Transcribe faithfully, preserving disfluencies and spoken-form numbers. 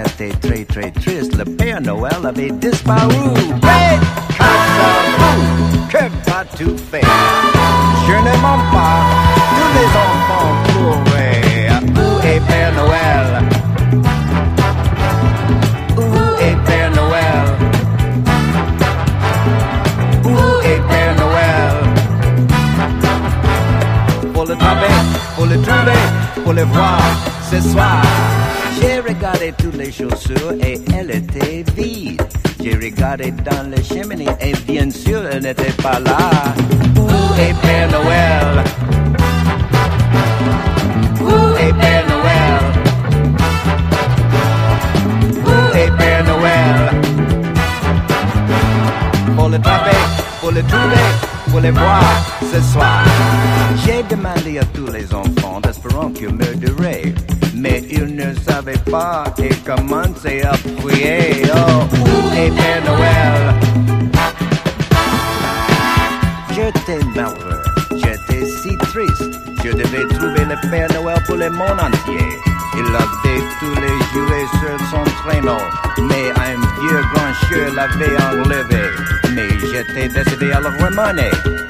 j'étais très très triste, le Père Noël avait disparu. Fred Casabou, que vas-tu faire? Je ne mens pas, tous les enfants couraient. Où est Père Noël? Où est Père Noël? Où est Père Noël? Pour le trouver, pour le trouver, pour le voir ce soir. J'ai regardé toutes les chaussures et elles étaient vides. J'ai regardé dans les cheminées et bien sûr elle n'était pas là. Où est Père Noël? Où est Père Noël? Où est Père Noël? Pour le trouver, pour le trouver, pour le voir ce soir. J'ai demandé à tous les enfants d'espérant qu'ils me diraient. Mais ils ne savaient pas et commençaient à prier. Oh, où est Père Noël? J'étais malheureux, j'étais si triste. Je devais trouver le Père Noël pour le monde entier. Il avait tous les jouets sur son traîneau, mais un vieux grand chien l'avait enlevé. Mais j'étais décidé à le ramener.